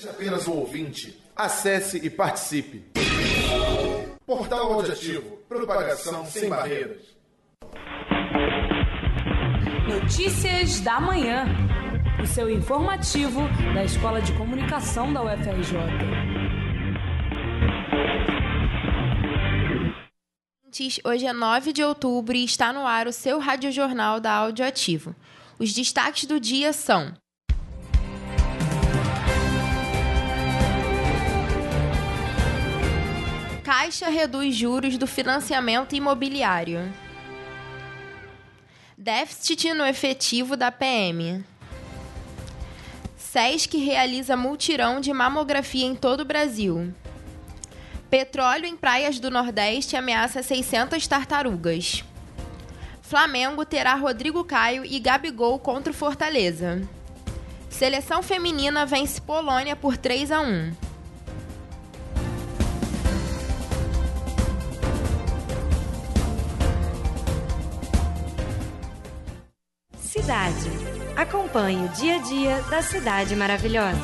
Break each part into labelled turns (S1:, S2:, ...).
S1: Seja apenas um ouvinte. Acesse e participe. Portal Audiativo. Propagação sem barreiras.
S2: Notícias da Manhã. O seu informativo da Escola de Comunicação da UFRJ.
S3: Hoje é 9 de outubro e está no ar o seu radiojornal da Audioativo. Os destaques do dia são: Caixa reduz juros do financiamento imobiliário. Déficit no efetivo da PM. SESC realiza mutirão de mamografia em todo o Brasil. Petróleo em praias do Nordeste ameaça 600 tartarugas. Flamengo terá Rodrigo Caio e Gabigol contra o Fortaleza. Seleção feminina vence Polônia por 3-1.
S4: Cidade. Acompanhe o dia a dia da cidade maravilhosa.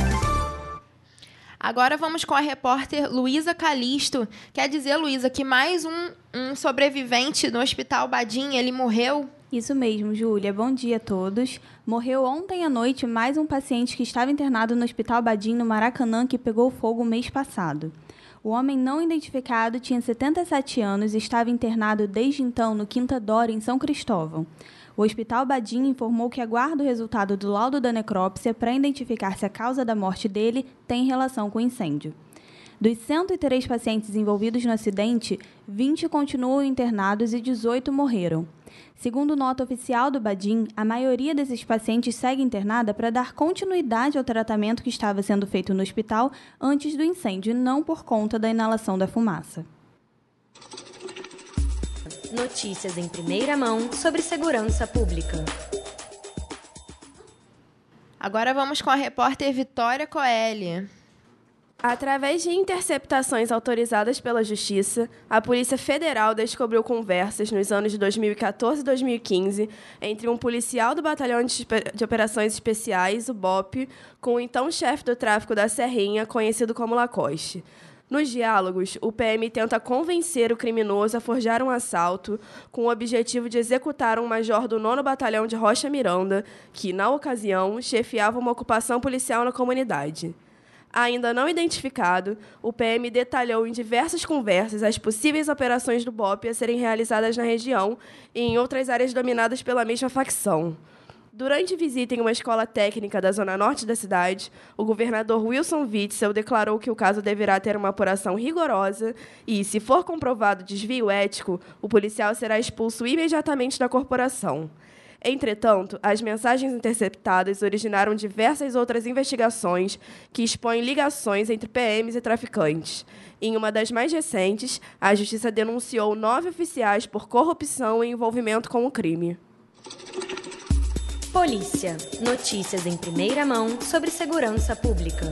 S3: Agora vamos com a repórter Luísa Calisto. Quer dizer, Luísa, que mais um sobrevivente no Hospital Badim, ele morreu?
S5: Isso mesmo, Júlia. Bom dia a todos. Morreu ontem à noite mais um paciente que estava internado no Hospital Badim, no Maracanã, que pegou fogo mês passado. O homem não identificado tinha 77 anos e estava internado desde então no Quinta Dora, em São Cristóvão. O Hospital Badim informou que aguarda o resultado do laudo da necrópsia para identificar se a causa da morte dele tem relação com o incêndio. Dos 103 pacientes envolvidos no acidente, 20 continuam internados e 18 morreram. Segundo nota oficial do Badim, a maioria desses pacientes segue internada para dar continuidade ao tratamento que estava sendo feito no hospital antes do incêndio, e não por conta da inalação da fumaça.
S4: Notícias em primeira mão sobre segurança pública.
S3: Agora vamos com a repórter Vitória Coelho.
S6: Através de interceptações autorizadas pela Justiça, a Polícia Federal descobriu conversas nos anos de 2014 e 2015 entre um policial do Batalhão de Operações Especiais, o BOP, com o então chefe do tráfico da Serrinha, conhecido como Lacoste. Nos diálogos, o PM tenta convencer o criminoso a forjar um assalto com o objetivo de executar um major do 9º Batalhão de Rocha Miranda, que, na ocasião, chefiava uma ocupação policial na comunidade. Ainda não identificado, o PM detalhou em diversas conversas as possíveis operações do BOP a serem realizadas na região e em outras áreas dominadas pela mesma facção. Durante visita em uma escola técnica da zona norte da cidade, o governador Wilson Witzel declarou que o caso deverá ter uma apuração rigorosa e, se for comprovado desvio ético, o policial será expulso imediatamente da corporação. Entretanto, as mensagens interceptadas originaram diversas outras investigações que expõem ligações entre PMs e traficantes. Em uma das mais recentes, a Justiça denunciou 9 oficiais por corrupção e envolvimento com o crime.
S4: Polícia. Notícias em primeira mão sobre segurança pública.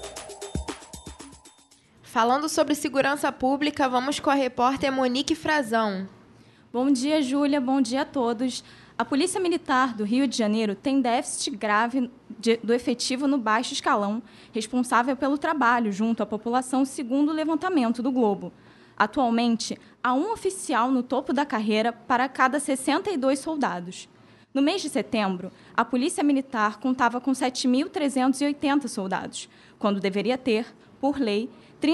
S3: Falando sobre segurança pública, vamos com a repórter Monique Frazão.
S7: Bom dia, Júlia. Bom dia a todos. A Polícia Militar do Rio de Janeiro tem déficit grave do efetivo no baixo escalão, responsável pelo trabalho junto à população, segundo o levantamento do Globo. Atualmente, há um oficial no topo da carreira para cada 62 soldados. No mês de setembro, a Polícia Militar contava com 7.380 soldados, quando deveria ter, por lei,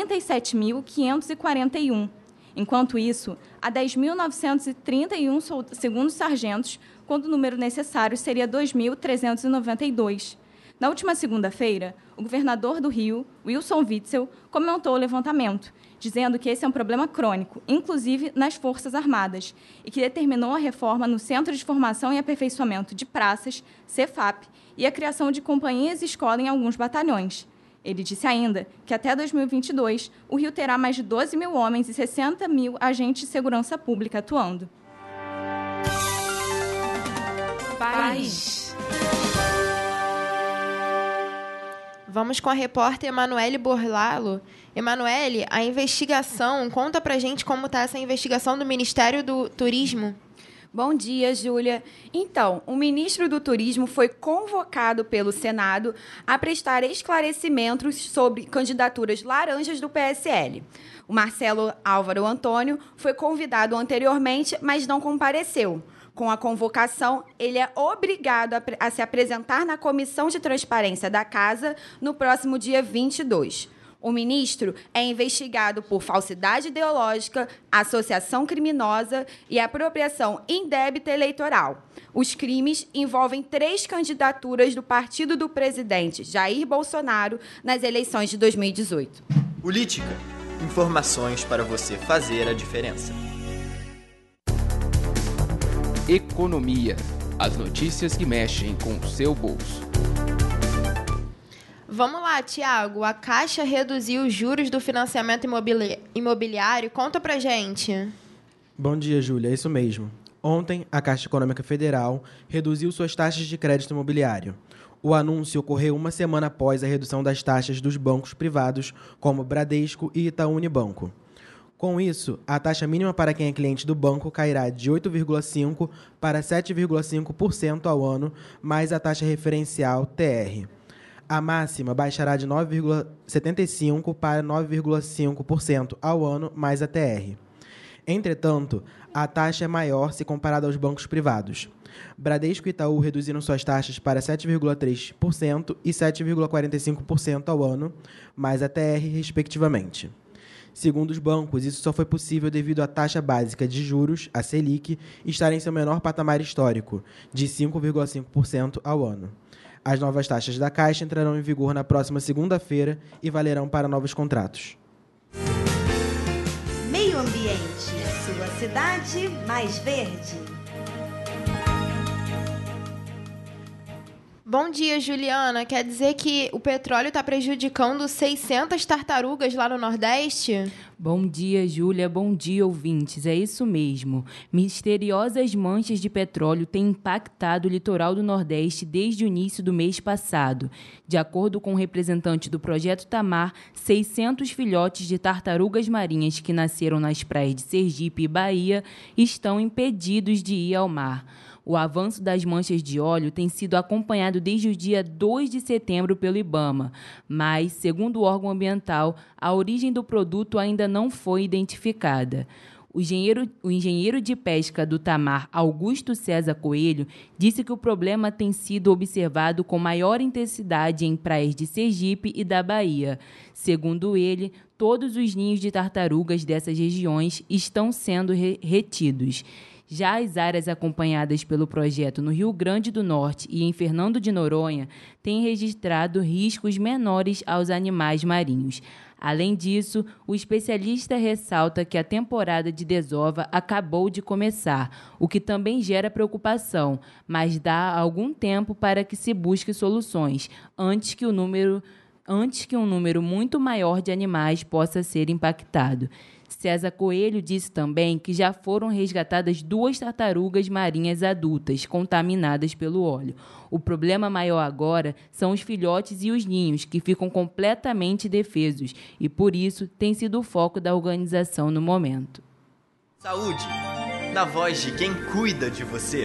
S7: 37.541. Enquanto isso, há 10.931 segundos sargentos, quando o número necessário seria 2.392. Na última segunda-feira, o governador do Rio, Wilson Witzel, comentou o levantamento, dizendo que esse é um problema crônico, inclusive nas Forças Armadas, e que determinou a reforma no Centro de Formação e Aperfeiçoamento de Praças, Cefap, e a criação de companhias-escola em alguns batalhões. Ele disse ainda que até 2022 o Rio terá mais de 12 mil homens e 60 mil agentes de segurança pública atuando.
S3: País. Vamos com a repórter Emanuele Borlalo. Emanuele, a investigação, conta pra gente como está essa investigação do Ministério do Turismo.
S7: Bom dia, Júlia. Então, o ministro do Turismo foi convocado pelo Senado a prestar esclarecimentos sobre candidaturas laranjas do PSL. O Marcelo Álvaro Antônio foi convidado anteriormente, mas não compareceu. Com a convocação, ele é obrigado a se apresentar na Comissão de Transparência da Casa no próximo dia 22. O ministro é investigado por falsidade ideológica, associação criminosa e apropriação indébita eleitoral. Os crimes envolvem 3 candidaturas do partido do presidente Jair Bolsonaro nas eleições de 2018.
S8: Política. Informações para você fazer a diferença.
S9: Economia. As notícias que mexem com o seu bolso.
S3: Vamos lá, Tiago. A Caixa reduziu os juros do financiamento imobiliário. Conta pra gente.
S10: Bom dia, Júlia. É isso mesmo. Ontem, a Caixa Econômica Federal reduziu suas taxas de crédito imobiliário. O anúncio ocorreu uma semana após a redução das taxas dos bancos privados, como Bradesco e Itaú Unibanco. Com isso, a taxa mínima para quem é cliente do banco cairá de 8,5% para 7,5% ao ano, mais a taxa referencial TR. A máxima baixará de 9,75% para 9,5% ao ano, mais a TR. Entretanto, a taxa é maior se comparada aos bancos privados. Bradesco e Itaú reduziram suas taxas para 7,3% e 7,45% ao ano, mais a TR, respectivamente. Segundo os bancos, isso só foi possível devido à taxa básica de juros, a Selic, estar em seu menor patamar histórico, de 5,5% ao ano. As novas taxas da Caixa entrarão em vigor na próxima segunda-feira e valerão para novos contratos.
S4: Meio Ambiente, sua cidade mais verde.
S3: Bom dia, Juliana. Quer dizer que o petróleo está prejudicando 600 tartarugas lá no Nordeste?
S11: Bom dia, Júlia. Bom dia, ouvintes. É isso mesmo. Misteriosas manchas de petróleo têm impactado o litoral do Nordeste desde o início do mês passado. De acordo com o representante do Projeto Tamar, 600 filhotes de tartarugas marinhas que nasceram nas praias de Sergipe e Bahia estão impedidos de ir ao mar. O avanço das manchas de óleo tem sido acompanhado desde o dia 2 de setembro pelo IBAMA, mas, segundo o órgão ambiental, a origem do produto ainda não foi identificada. O engenheiro de pesca do Tamar, Augusto César Coelho, disse que o problema tem sido observado com maior intensidade em praias de Sergipe e da Bahia. Segundo ele, todos os ninhos de tartarugas dessas regiões estão sendo retidos. Já as áreas acompanhadas pelo projeto no Rio Grande do Norte e em Fernando de Noronha têm registrado riscos menores aos animais marinhos. Além disso, o especialista ressalta que a temporada de desova acabou de começar, o que também gera preocupação, mas dá algum tempo para que se busque soluções, antes que um número muito maior de animais possa ser impactado. César Coelho disse também que já foram resgatadas 2 tartarugas marinhas adultas contaminadas pelo óleo. O problema maior agora são os filhotes e os ninhos, que ficam completamente defesos e, por isso, tem sido o foco da organização no momento.
S8: Saúde, na voz de quem cuida de você.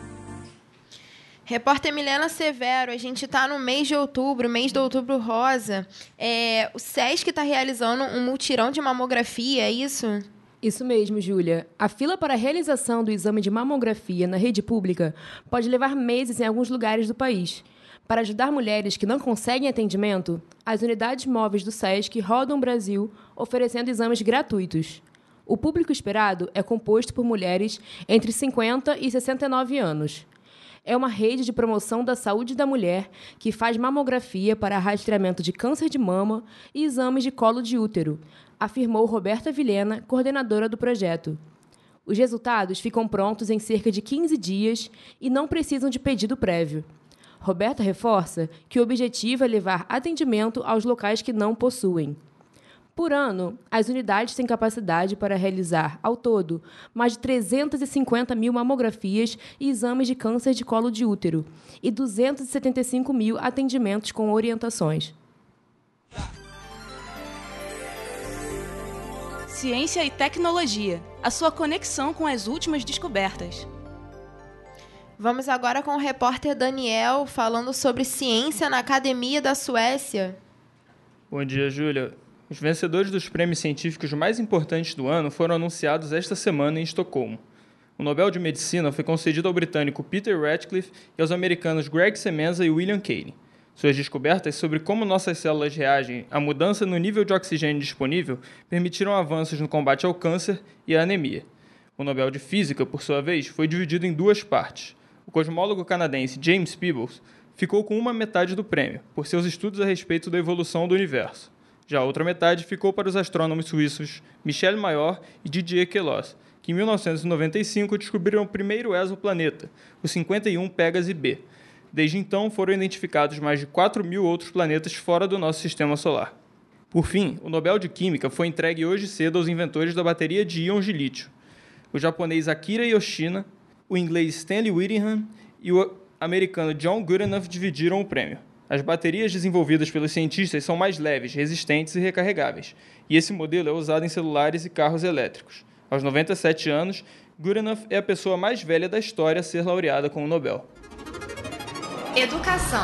S3: Repórter Milena Severo, a gente está no mês de outubro rosa. O SESC está realizando um mutirão de mamografia, é isso?
S12: Isso mesmo, Júlia. A fila para a realização do exame de mamografia na rede pública pode levar meses em alguns lugares do país. Para ajudar mulheres que não conseguem atendimento, as unidades móveis do SESC rodam o Brasil oferecendo exames gratuitos. O público esperado é composto por mulheres entre 50 e 69 anos. É uma rede de promoção da saúde da mulher que faz mamografia para rastreamento de câncer de mama e exames de colo de útero, afirmou Roberta Vilhena, coordenadora do projeto. Os resultados ficam prontos em cerca de 15 dias e não precisam de pedido prévio. Roberta reforça que o objetivo é levar atendimento aos locais que não possuem. Por ano, as unidades têm capacidade para realizar, ao todo, mais de 350 mil mamografias e exames de câncer de colo de útero e 275 mil atendimentos com orientações.
S13: Ciência e tecnologia, a sua conexão com as últimas descobertas.
S3: Vamos agora com o repórter Daniel falando sobre ciência na Academia da Suécia.
S13: Bom dia, Júlia. Os vencedores dos prêmios científicos mais importantes do ano foram anunciados esta semana em Estocolmo. O Nobel de Medicina foi concedido ao britânico Peter Ratcliffe e aos americanos Greg Semenza e William Caine. Suas descobertas sobre como nossas células reagem à mudança no nível de oxigênio disponível permitiram avanços no combate ao câncer e à anemia. O Nobel de Física, por sua vez, foi dividido em duas partes. O cosmólogo canadense James Peebles ficou com uma metade do prêmio, por seus estudos a respeito da evolução do universo. Já a outra metade ficou para os astrônomos suíços Michel Mayor e Didier Queloz, que em 1995 descobriram o primeiro exoplaneta, o 51 Pégase B. Desde então, foram identificados mais de 4.000 outros planetas fora do nosso sistema solar. Por fim, o Nobel de Química foi entregue hoje cedo aos inventores da bateria de íons de lítio. O japonês Akira Yoshina, o inglês Stanley Whittingham e o americano John Goodenough dividiram o prêmio. As baterias desenvolvidas pelos cientistas são mais leves, resistentes e recarregáveis, e esse modelo é usado em celulares e carros elétricos. Aos 97 anos, Goodenough é a pessoa mais velha da história a ser laureada com o Nobel.
S3: Educação.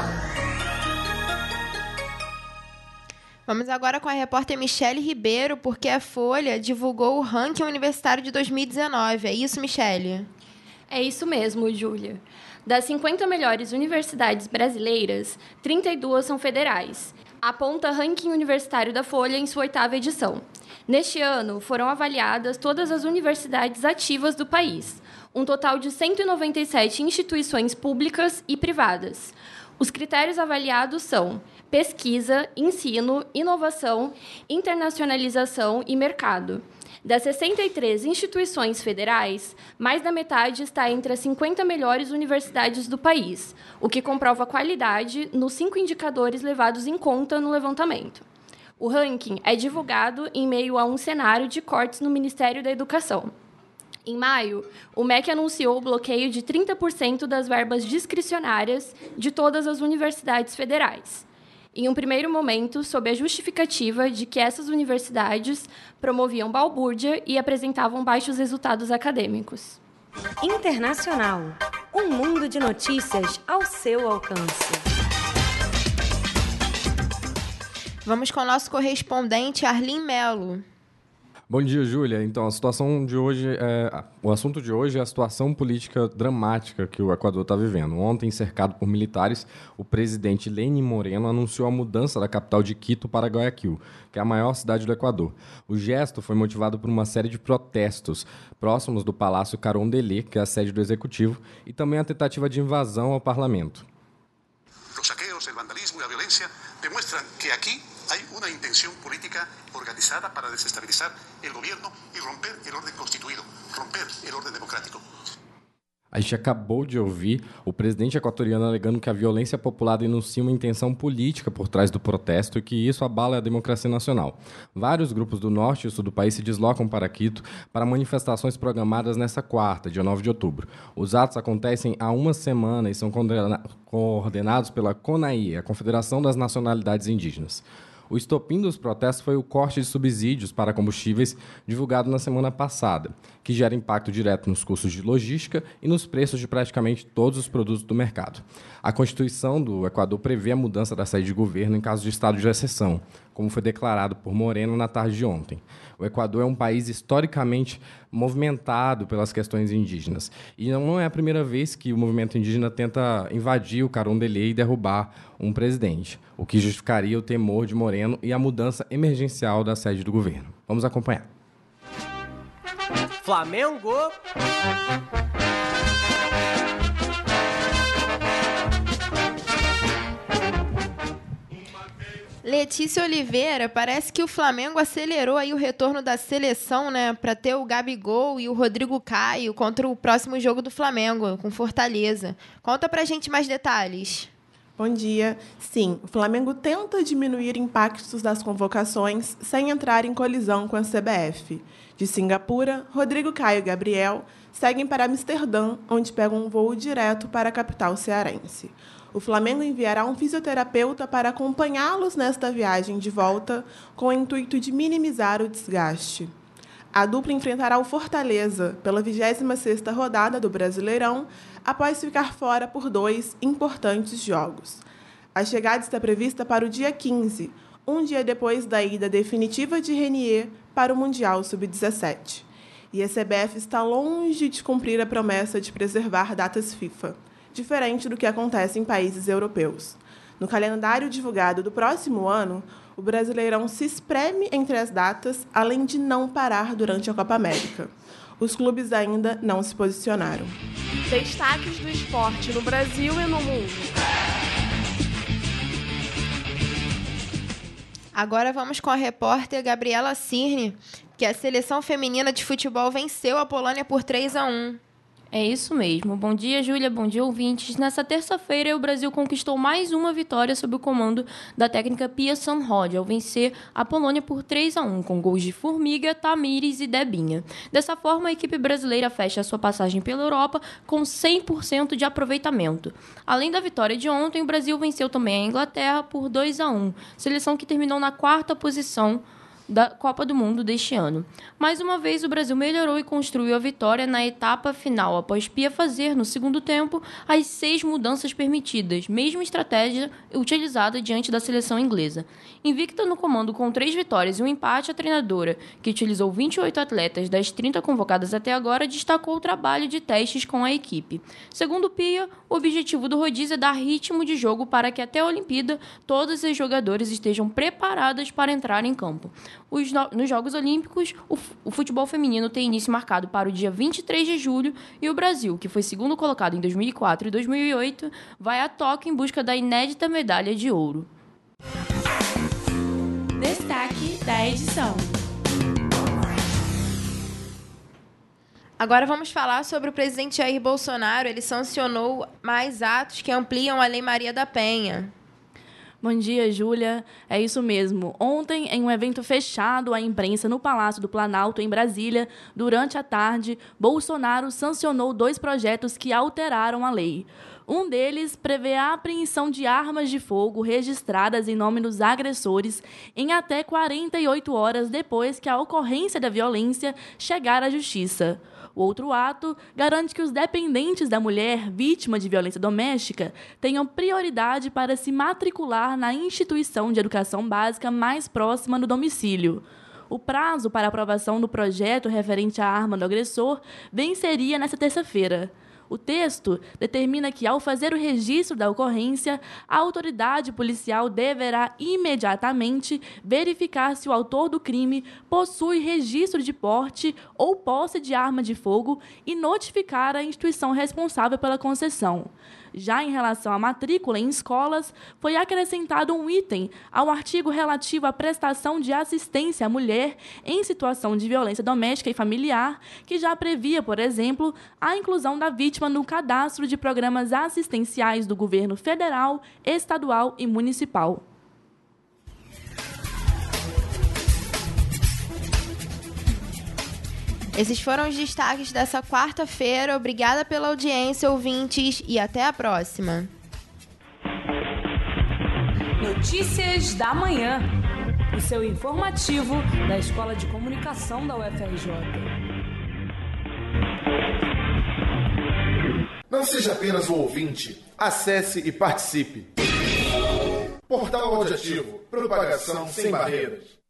S3: Vamos agora com a repórter Michele Ribeiro, porque a Folha divulgou o ranking universitário de 2019. É isso, Michele?
S14: É isso mesmo, Júlia. Das 50 melhores universidades brasileiras, 32 são federais. Aponta ranking universitário da Folha em sua 8ª edição. Neste ano, foram avaliadas todas as universidades ativas do país, um total de 197 instituições públicas e privadas. Os critérios avaliados são pesquisa, ensino, inovação, internacionalização e mercado. Das 63 instituições federais, mais da metade está entre as 50 melhores universidades do país, o que comprova a qualidade nos 5 indicadores levados em conta no levantamento. O ranking é divulgado em meio a um cenário de cortes no Ministério da Educação. Em maio, o MEC anunciou o bloqueio de 30% das verbas discricionárias de todas as universidades federais. Em um primeiro momento, sob a justificativa de que essas universidades promoviam balbúrdia e apresentavam baixos resultados acadêmicos.
S4: Internacional. Um mundo de notícias ao seu alcance.
S3: Vamos com o nosso correspondente Arlim Melo.
S15: Bom dia, Júlia. Então, o assunto de hoje é a situação política dramática que o Equador está vivendo. Ontem, cercado por militares, o presidente Lenín Moreno anunciou a mudança da capital de Quito para Guayaquil, que é a maior cidade do Equador. O gesto foi motivado por uma série de protestos próximos do Palácio Carondelet, que é a sede do Executivo, e também a tentativa de invasão ao parlamento.
S16: Os saqueos, o vandalismo e a violência demonstram que aqui há uma intenção política organizada para desestabilizar o governo e romper o ordem constituído, romper o ordem democrático.
S15: A gente acabou de ouvir o presidente equatoriano alegando que a violência popular denuncia uma intenção política por trás do protesto e que isso abala a democracia nacional. Vários grupos do norte e sul do país se deslocam para Quito para manifestações programadas nesta quarta, dia 9 de outubro. Os atos acontecem há uma semana e são coordenados pela CONAI, a Confederação das Nacionalidades Indígenas. O estopim dos protestos foi o corte de subsídios para combustíveis divulgado na semana passada, que gera impacto direto nos custos de logística e nos preços de praticamente todos os produtos do mercado. A Constituição do Equador prevê a mudança da sede de governo em caso de estado de exceção, como foi declarado por Moreno na tarde de ontem. O Equador é um país historicamente movimentado pelas questões indígenas. E não é a primeira vez que o movimento indígena tenta invadir o Carondelet e derrubar um presidente, o que justificaria o temor de Moreno e a mudança emergencial da sede do governo. Vamos acompanhar.
S17: Flamengo!
S3: Letícia Oliveira, parece que o Flamengo acelerou aí o retorno da seleção, né, para ter o Gabigol e o Rodrigo Caio contra o próximo jogo do Flamengo, com Fortaleza. Conta pra gente mais detalhes.
S18: Bom dia. Sim, o Flamengo tenta diminuir impactos das convocações sem entrar em colisão com a CBF. De Singapura, Rodrigo Caio e Gabriel seguem para Amsterdã, onde pegam um voo direto para a capital cearense. O Flamengo enviará um fisioterapeuta para acompanhá-los nesta viagem de volta, com o intuito de minimizar o desgaste. A dupla enfrentará o Fortaleza pela 26ª rodada do Brasileirão, após ficar fora por 2 importantes jogos. A chegada está prevista para o dia 15, um dia depois da ida definitiva de Renier para o Mundial Sub-17. E a CBF está longe de cumprir a promessa de preservar datas FIFA, diferente do que acontece em países europeus. No calendário divulgado do próximo ano, o Brasileirão se espreme entre as datas, além de não parar durante a Copa América. Os clubes ainda não se posicionaram.
S6: Destaques do esporte no Brasil e no mundo.
S3: Agora vamos com a repórter Gabriela Cirne, que a seleção feminina de futebol venceu a Polônia por 3-1.
S14: É isso mesmo. Bom dia, Júlia. Bom dia, ouvintes. Nessa terça-feira, o Brasil conquistou mais uma vitória sob o comando da técnica Pia Sundhage, ao vencer a Polônia por 3-1, com gols de Formiga, Tamires e Debinha. Dessa forma, a equipe brasileira fecha a sua passagem pela Europa com 100% de aproveitamento. Além da vitória de ontem, o Brasil venceu também a Inglaterra por 2-1, seleção que terminou na 4ª posição da Copa do Mundo deste ano. Mais uma vez, o Brasil melhorou e construiu a vitória na etapa final, após Pia fazer, no segundo tempo, as 6 mudanças permitidas, mesma estratégia utilizada diante da seleção inglesa. Invicta no comando com 3 vitórias e um empate, a treinadora, que utilizou 28 atletas das 30 convocadas até agora, destacou o trabalho de testes com a equipe. Segundo Pia, o objetivo do rodízio é dar ritmo de jogo para que até a Olimpíada todas as jogadoras estejam preparadas para entrar em campo. Nos Jogos Olímpicos, o futebol feminino tem início marcado para o dia 23 de julho e o Brasil, que foi segundo colocado em 2004 e 2008, vai a Tóquio em busca da inédita medalha de ouro.
S4: Destaque da edição.
S3: Agora vamos falar sobre o presidente Jair Bolsonaro. Ele sancionou mais atos que ampliam a Lei Maria da Penha.
S17: Bom dia, Júlia. É isso mesmo. Ontem, em um evento fechado à imprensa no Palácio do Planalto, em Brasília, durante a tarde, Bolsonaro sancionou 2 projetos que alteraram a lei. Um deles prevê a apreensão de armas de fogo registradas em nome dos agressores em até 48 horas depois que a ocorrência da violência chegar à justiça. O outro ato garante que os dependentes da mulher vítima de violência doméstica tenham prioridade para se matricular na instituição de educação básica mais próxima do domicílio. O prazo para aprovação do projeto referente à arma do agressor venceria nesta terça-feira. O texto determina que, ao fazer o registro da ocorrência, a autoridade policial deverá imediatamente verificar se o autor do crime possui registro de porte ou posse de arma de fogo e notificar a instituição responsável pela concessão. Já em relação à matrícula em escolas, foi acrescentado um item ao artigo relativo à prestação de assistência à mulher em situação de violência doméstica e familiar, que já previa, por exemplo, a inclusão da vítima no cadastro de programas assistenciais do governo federal, estadual e municipal.
S3: Esses foram os destaques dessa quarta-feira. Obrigada pela audiência, ouvintes, e até a próxima.
S2: Notícias da Manhã. O seu informativo da Escola de Comunicação da UFRJ.
S1: Não seja apenas um ouvinte. Acesse e participe. Portal Audiativo. Propagação sem barreiras.